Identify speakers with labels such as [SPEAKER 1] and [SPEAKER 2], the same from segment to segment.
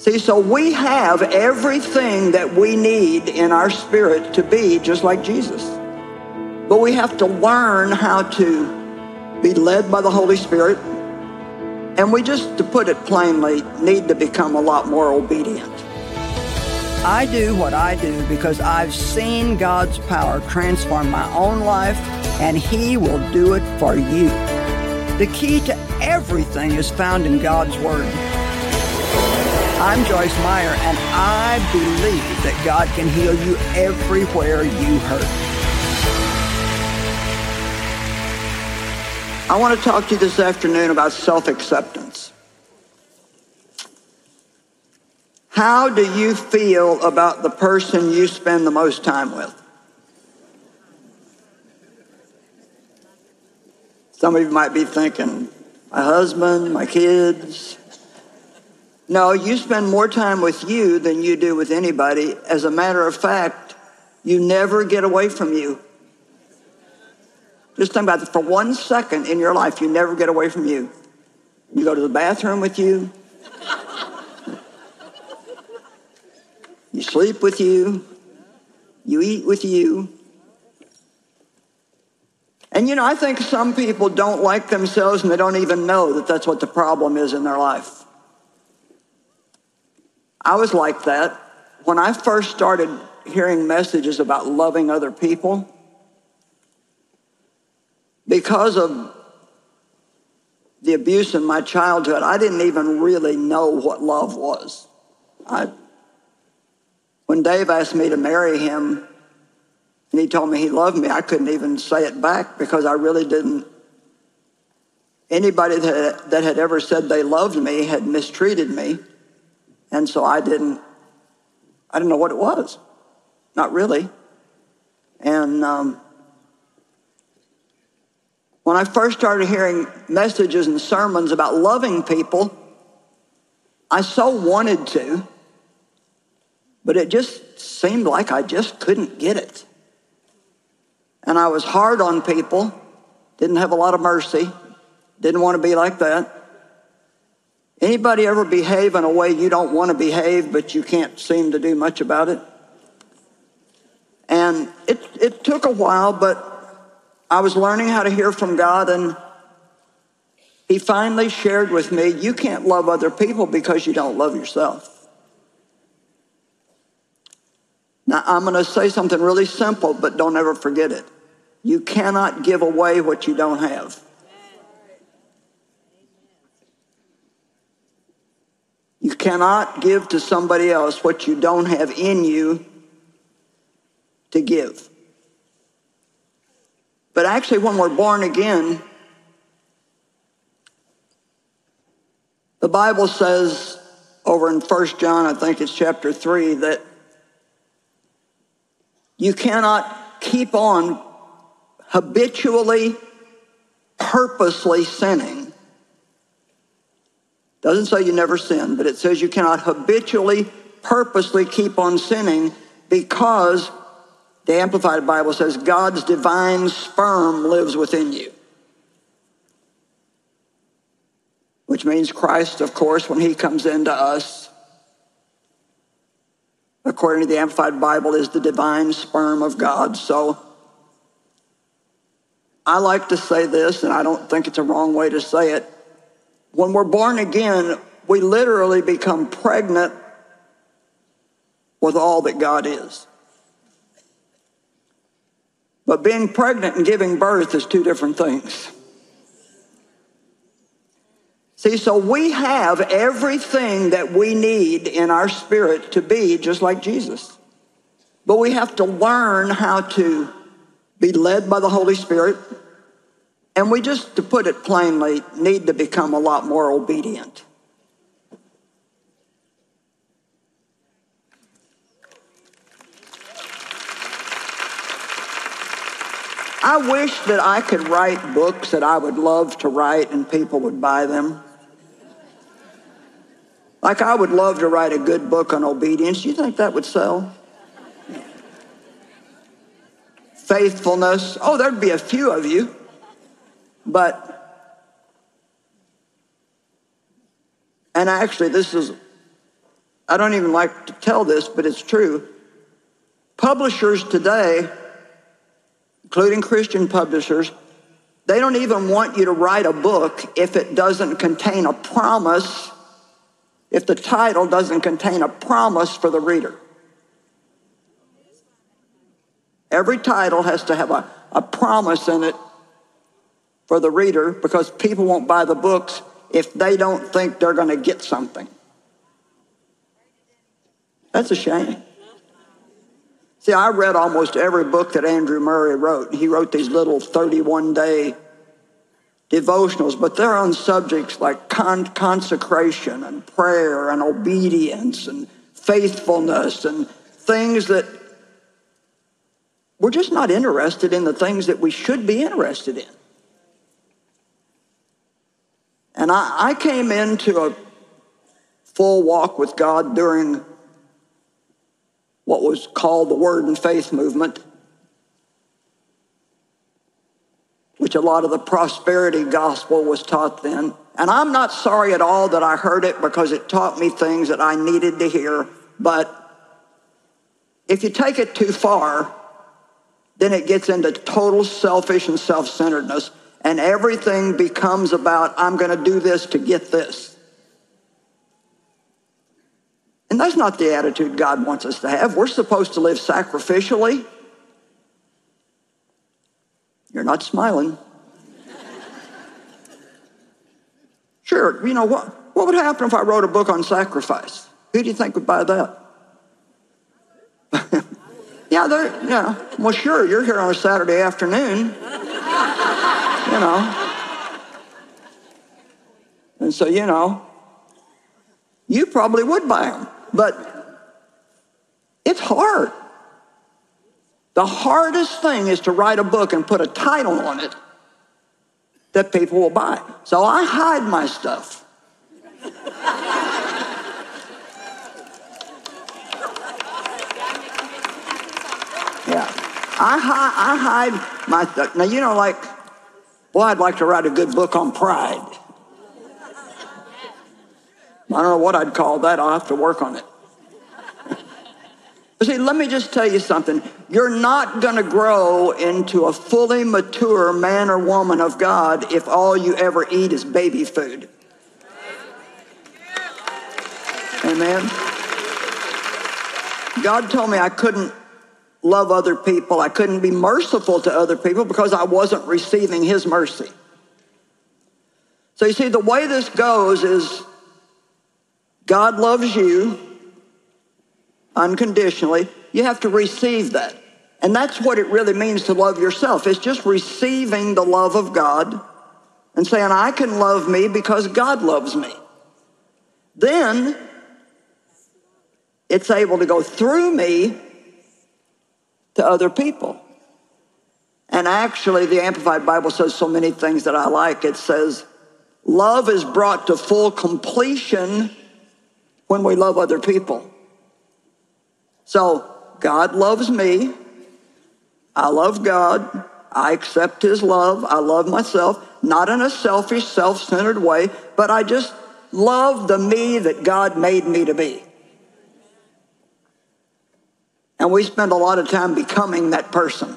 [SPEAKER 1] See, so we have everything that we need in our spirit to be just like Jesus. But we have to learn how to be led by the Holy Spirit. And we just, to put it plainly, need to become a lot more obedient. I do what I do because I've seen God's power transform my own life, and He will do it for you. The key to everything is found in God's Word. I'm Joyce Meyer, and I believe that God can heal you everywhere you hurt. I want to talk to you this afternoon about self-acceptance. How do you feel about the person you spend the most time with? Some of you might be thinking, my husband, my kids. No, you spend more time with you than you do with anybody. As a matter of fact, you never get away from you. Just think about it. For 1 second in your life, you never get away from you. You go to the bathroom with you. You sleep with you. You eat with you. And you know, I think some people don't like themselves and they don't even know that that's what the problem is in their life. I was like that. When I first started hearing messages about loving other people, because of the abuse in my childhood, I didn't even really know what love was. When Dave asked me to marry him, and he told me he loved me, I couldn't even say it back because I really didn't. Anybody that had ever said they loved me had mistreated me. And so I didn't know what it was. Not really. And when I first started hearing messages and sermons about loving people, I so wanted to, but it just seemed like I just couldn't get it. And I was hard on people, didn't have a lot of mercy, didn't want to be like that. Anybody ever behave in a way you don't want to behave, but you can't seem to do much about it? And it took a while, but I was learning how to hear from God, and He finally shared with me, you can't love other people because you don't love yourself. Now, I'm going to say something really simple, but don't ever forget it. You cannot give away what you don't have. You cannot give to somebody else what you don't have in you to give. But actually, when we're born again, the Bible says over in 1 John, I think it's chapter 3, that you cannot keep on habitually, purposely sinning. Doesn't say you never sin, but it says you cannot habitually, purposely keep on sinning because the Amplified Bible says God's divine sperm lives within you. Which means Christ, of course, when He comes into us, according to the Amplified Bible, is the divine sperm of God. So I like to say this, and I don't think it's a wrong way to say it. When we're born again, we literally become pregnant with all that God is. But being pregnant and giving birth is two different things. See, so we have everything that we need in our spirit to be just like Jesus. But we have to learn how to be led by the Holy Spirit. And we just, to put it plainly, need to become a lot more obedient. I wish that I could write books that I would love to write and people would buy them. Like I would love to write a good book on obedience. Do you think that would sell? Faithfulness. Oh, there'd be a few of you. But, and actually this is I don't even like to tell this, but it's true. Publishers today, including Christian publishers, they don't even want you to write a book if it doesn't contain a promise, if the title doesn't contain a promise for the reader. Every title has to have a promise in it for the reader, because people won't buy the books if they don't think they're going to get something. That's a shame. See, I read almost every book that Andrew Murray wrote. He wrote these little 31-day devotionals, but they're on subjects like consecration and prayer and obedience and faithfulness and things that we're just not interested in, the things that we should be interested in. And I came into a full walk with God during what was called the Word and Faith movement, which a lot of the prosperity gospel was taught then. And I'm not sorry at all that I heard it, because it taught me things that I needed to hear. But if you take it too far, then it gets into total selfish and self-centeredness, and everything becomes about, I'm going to do this to get this. And that's not the attitude God wants us to have. We're supposed to live sacrificially. You're not smiling. Sure, you know, what would happen if I wrote a book on sacrifice? Who do you think would buy that? Yeah. Well, sure, you're here on a Saturday afternoon, you know. And so, you know, you probably would buy them. But it's hard. The hardest thing is to write a book and put a title on it that people will buy. So I hide my stuff. Yeah, I hide my stuff. Now, you know, like, boy, I'd like to write a good book on pride. I don't know what I'd call that. I'll have to work on it. But see, let me just tell you something. You're not going to grow into a fully mature man or woman of God if all you ever eat is baby food. Amen. God told me I couldn't love other people. I couldn't be merciful to other people because I wasn't receiving his mercy. So you see, the way this goes is God loves you unconditionally. You have to receive that. And that's what it really means to love yourself. It's just receiving the love of God and saying, I can love me because God loves me. Then it's able to go through me to other people. And actually, the Amplified Bible says so many things that I like. It says, love is brought to full completion when we love other people. So God loves me. I love God. I accept his love. I love myself, not in a selfish, self-centered way, but I just love the me that God made me to be. And we spend a lot of time becoming that person.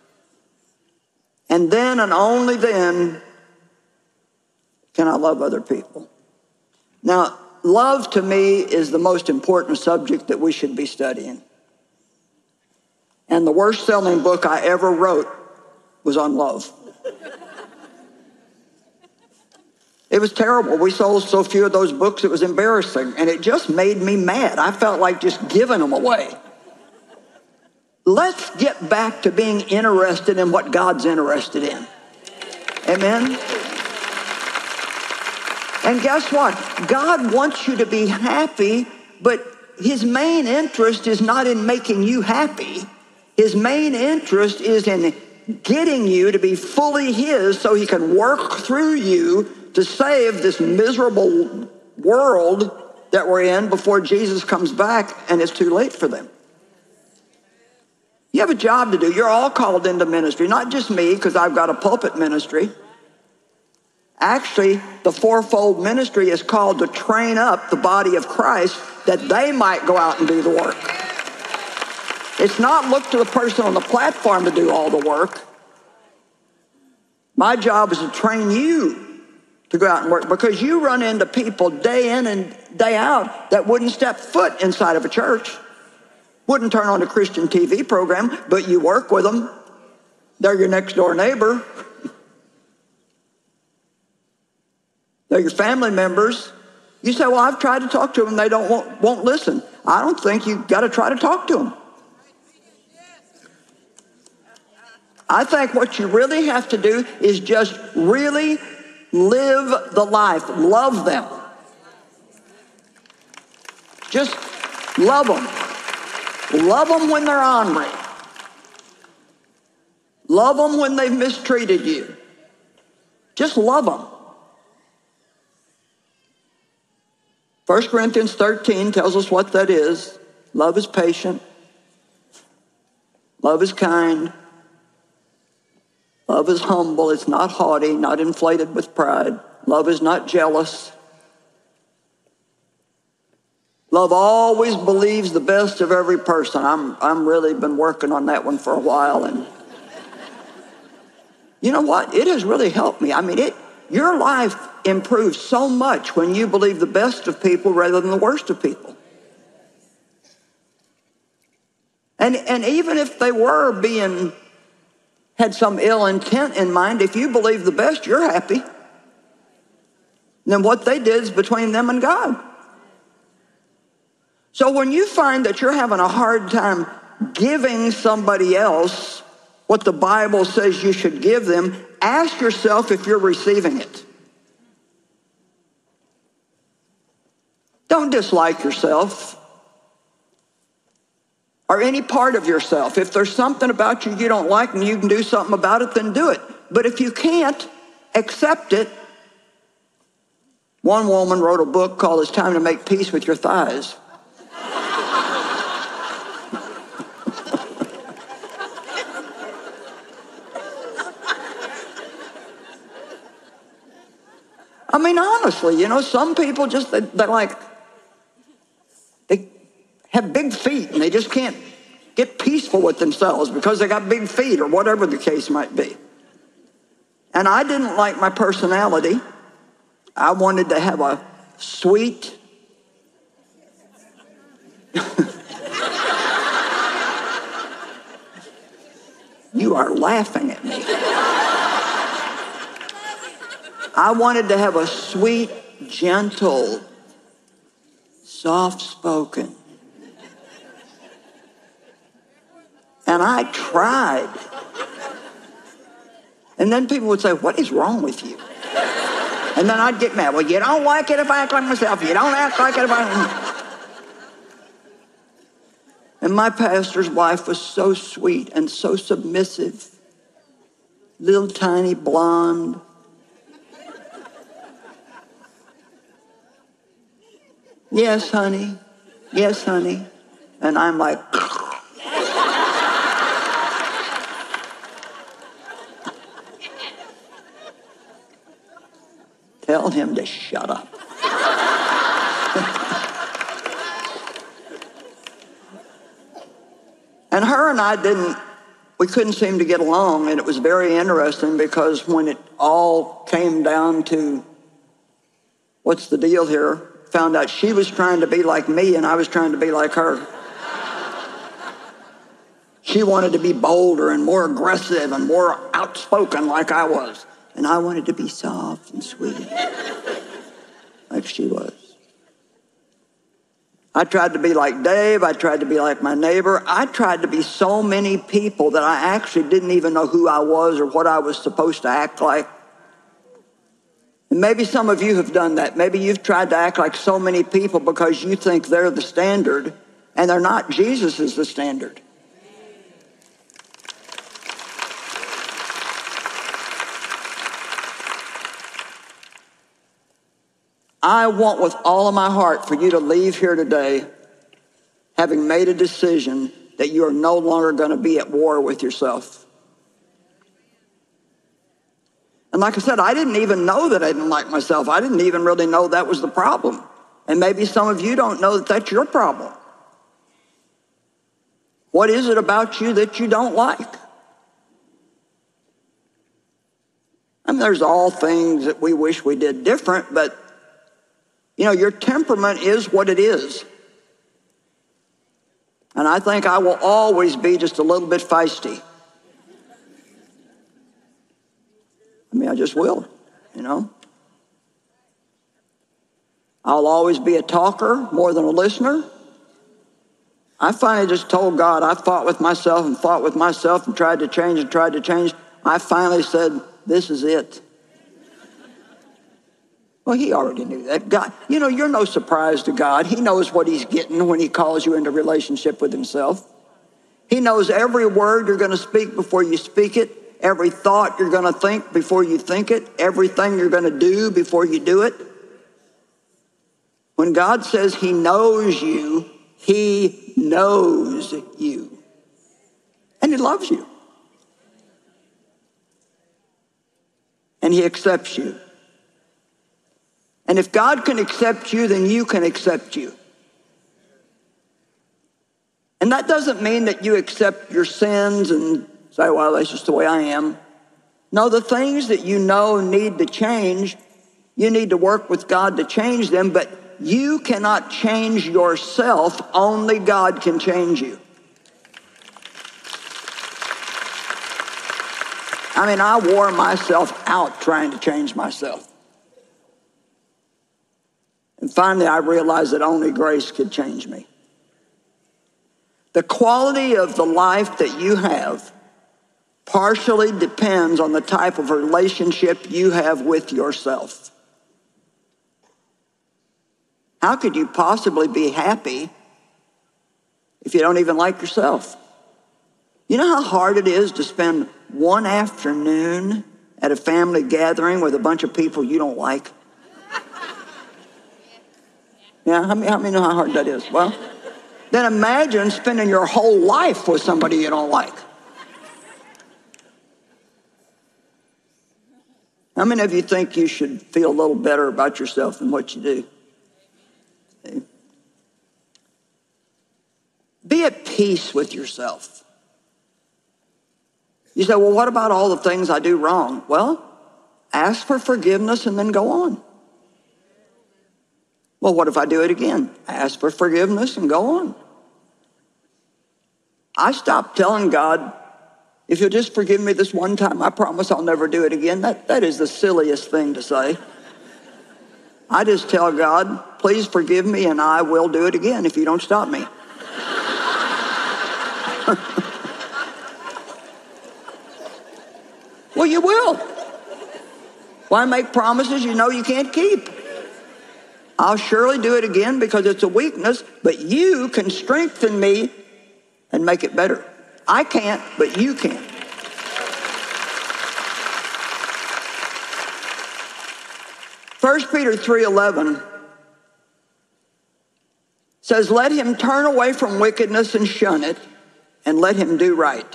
[SPEAKER 1] And then and only then can I love other people. Now, love to me is the most important subject that we should be studying. And the worst selling book I ever wrote was on love. It was terrible. We sold so few of those books, it was embarrassing. And it just made me mad. I felt like just giving them away. Let's get back to being interested in what God's interested in. Amen? And guess what? God wants you to be happy, but his main interest is not in making you happy. His main interest is in getting you to be fully his so he can work through you to save this miserable world that we're in before Jesus comes back and it's too late for them. You have a job to do. You're all called into ministry, not just me because I've got a pulpit ministry. Actually, the fourfold ministry is called to train up the body of Christ that they might go out and do the work. It's not look to the person on the platform to do all the work. My job is to train you to go out and work, because you run into people day in and day out that wouldn't step foot inside of a church, wouldn't turn on a Christian TV program, but you work with them. They're your next door neighbor. They're your family members. You say, well, I've tried to talk to them. They won't listen. I don't think you've got to try to talk to them. I think what you really have to do is just really live the life. Love them. Just love them. Love them when they're ornery. Love them when they've mistreated you. Just love them. 1 Corinthians 13 tells us what that is. Love is patient. Love is kind. Love is humble. It's not haughty, not inflated with pride. Love is not jealous. Love always believes the best of every person. I'm really been working on that one for a while, and you know what? It has really helped me. I mean, your life improves so much when you believe the best of people rather than the worst of people. And even if they were had some ill intent in mind, if you believe the best, you're happy. Then what they did is between them and God. So when you find that you're having a hard time giving somebody else what the Bible says you should give them, ask yourself if you're receiving it. Don't dislike yourself or any part of yourself. If there's something about you don't like and you can do something about it, then do it. But if you can't, accept it. One woman wrote a book called It's Time to Make Peace with Your Thighs. I mean, honestly, some people just, they have big feet and they just can't get peaceful with themselves because they got big feet or whatever the case might be. And I didn't like my personality. I wanted to have a sweet, you are laughing at me. I wanted to have a sweet, gentle, soft-spoken. And I tried. And then people would say, what is wrong with you? And then I'd get mad. Well, you don't like it if I act like myself. You don't act like it if I... And my pastor's wife was so sweet and so submissive. Little tiny blonde. Yes, honey. Yes, honey. And I'm like... Tell him to shut up. And her and I we couldn't seem to get along, and it was very interesting because when it all came down to what's the deal here, found out she was trying to be like me and I was trying to be like her. She wanted to be bolder and more aggressive and more outspoken like I was. And I wanted to be soft and sweet like she was. I tried to be like Dave. I tried to be like my neighbor. I tried to be so many people that I actually didn't even know who I was or what I was supposed to act like. And maybe some of you have done that. Maybe you've tried to act like so many people because you think they're the standard, and they're not. Jesus is the standard. I want with all of my heart for you to leave here today having made a decision that you are no longer going to be at war with yourself. And like I said, I didn't even know that I didn't like myself. I didn't even really know that was the problem. And maybe some of you don't know that that's your problem. What is it about you that you don't like? I mean, there's all things that we wish we did different, but, you know, your temperament is what it is. And I think I will always be just a little bit feisty. I mean, I just will, you know. I'll always be a talker more than a listener. I finally just told God, I fought with myself and tried to change. I finally said, this is it. Well, he already knew that. God, you know, you're no surprise to God. He knows what he's getting when he calls you into relationship with himself. He knows every word you're going to speak before you speak it, every thought you're going to think before you think it, everything you're going to do before you do it. When God says he knows you, he knows you. And he loves you. And he accepts you. And if God can accept you, then you can accept you. And that doesn't mean that you accept your sins and say, well, that's just the way I am. No, the things that you know need to change, you need to work with God to change them, but you cannot change yourself. Only God can change you. I mean, I wore myself out trying to change myself. And finally, I realized that only grace could change me. The quality of the life that you have partially depends on the type of relationship you have with yourself. How could you possibly be happy if you don't even like yourself? You know how hard it is to spend one afternoon at a family gathering with a bunch of people you don't like? Yeah, how many know how hard that is? Well, then imagine spending your whole life with somebody you don't like. How many of you think you should feel a little better about yourself than what you do? See? Be at peace with yourself. You say, well, what about all the things I do wrong? Well, ask for forgiveness and then go on. Well, what if I do it again? Ask for forgiveness and go on. I stopped telling God, if you'll just forgive me this one time, I promise I'll never do it again. That is the silliest thing to say. I just tell God, please forgive me and I will do it again if you don't stop me. Well, you will. Why make promises you know you can't keep? I'll surely do it again because it's a weakness, but you can strengthen me and make it better. I can't, but you can. First Peter 3:11 says, let him turn away from wickedness and shun it, and let him do right.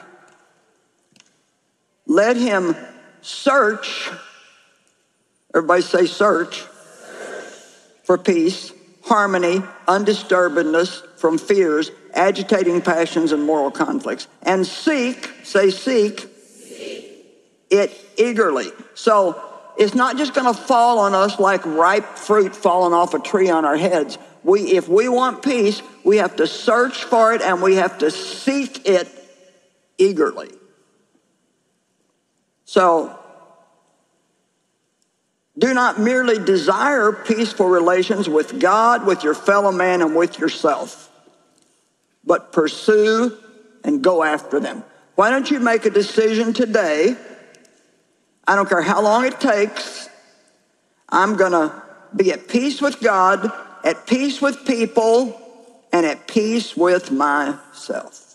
[SPEAKER 1] Let him search, everybody say search, for peace, harmony, undisturbedness from fears, agitating passions, and moral conflicts. And seek, say seek, it eagerly. So it's not just going to fall on us like ripe fruit falling off a tree on our heads. If we want peace, we have to search for it and we have to seek it eagerly. So do not merely desire peaceful relations with God, with your fellow man, and with yourself, but pursue and go after them. Why don't you make a decision today? I don't care how long it takes. I'm going to be at peace with God, at peace with people, and at peace with myself.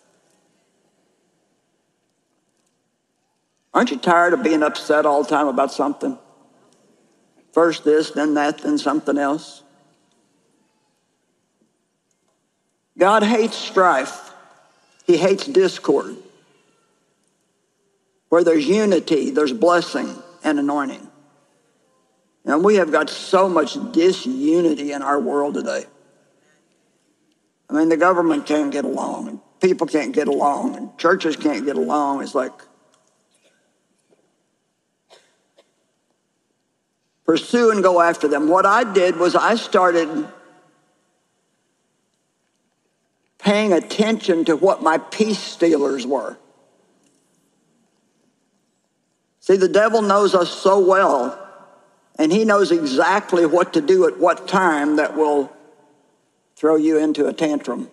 [SPEAKER 1] Aren't you tired of being upset all the time about something? First this, then that, then something else. God hates strife. He hates discord. Where there's unity, there's blessing and anointing. And we have got so much disunity in our world today. I mean, the government can't get along, and people can't get along, and churches can't get along. It's like, pursue and go after them. What I did was I started paying attention to what my peace stealers were. See, the devil knows us so well, and he knows exactly what to do at what time that will throw you into a tantrum.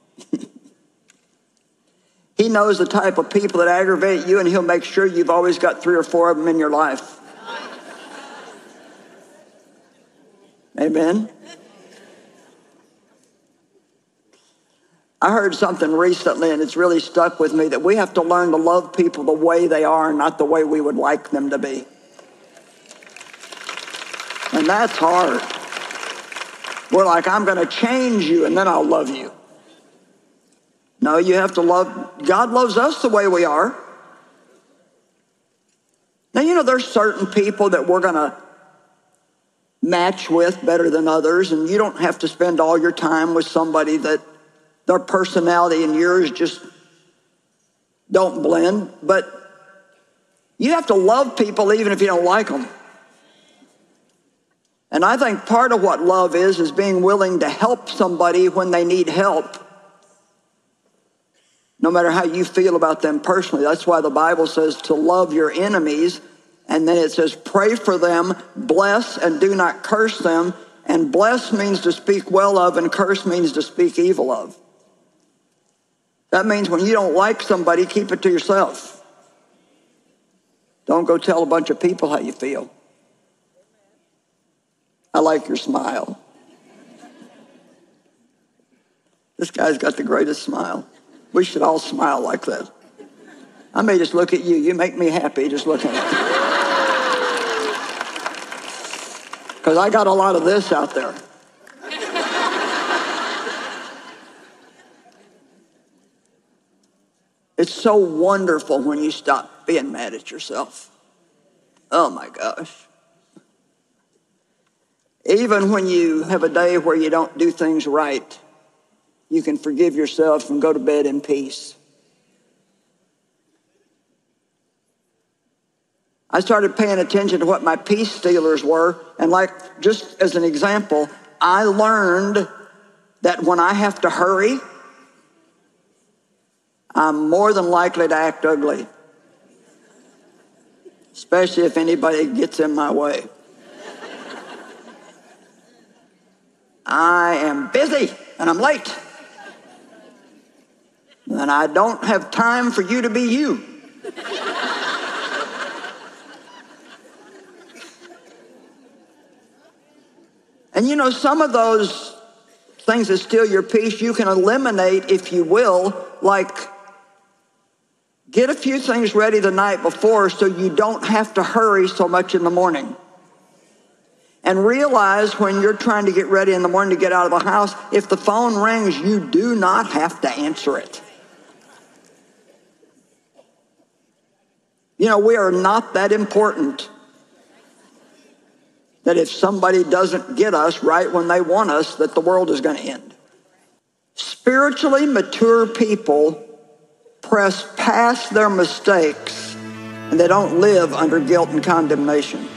[SPEAKER 1] He knows the type of people that aggravate you, and he'll make sure you've always got 3 or 4 of them in your life. Amen? I heard something recently, and it's really stuck with me, that we have to learn to love people the way they are, not the way we would like them to be. And that's hard. We're like, I'm going to change you, and then I'll love you. No, you have to love, God loves us the way we are. Now, you know, there's certain people that we're going to match with better than others, and you don't have to spend all your time with somebody that their personality and yours just don't blend. But you have to love people even if you don't like them. And I think part of what love is being willing to help somebody when they need help, no matter how you feel about them personally. That's why the Bible says to love your enemies. And then it says, pray for them, bless, and do not curse them. And bless means to speak well of, and curse means to speak evil of. That means when you don't like somebody, keep it to yourself. Don't go tell a bunch of people how you feel. I like your smile. This guy's got the greatest smile. We should all smile like that. I may just look at you. You make me happy just looking at you. Because I got a lot of this out there. It's so wonderful when you stop being mad at yourself. Oh my gosh. Even when you have a day where you don't do things right, you can forgive yourself and go to bed in peace. I started paying attention to what my peace stealers were, and like, just as an example, I learned that when I have to hurry, I'm more than likely to act ugly, especially if anybody gets in my way. I am busy and I'm late, and I don't have time for you to be you. And you know, some of those things that steal your peace, you can eliminate, if you will, like get a few things ready the night before so you don't have to hurry so much in the morning. And realize when you're trying to get ready in the morning to get out of the house, if the phone rings, you do not have to answer it. You know, we are not that important that if somebody doesn't get us right when they want us, that the world is going to end. Spiritually mature people press past their mistakes, and they don't live under guilt and condemnation.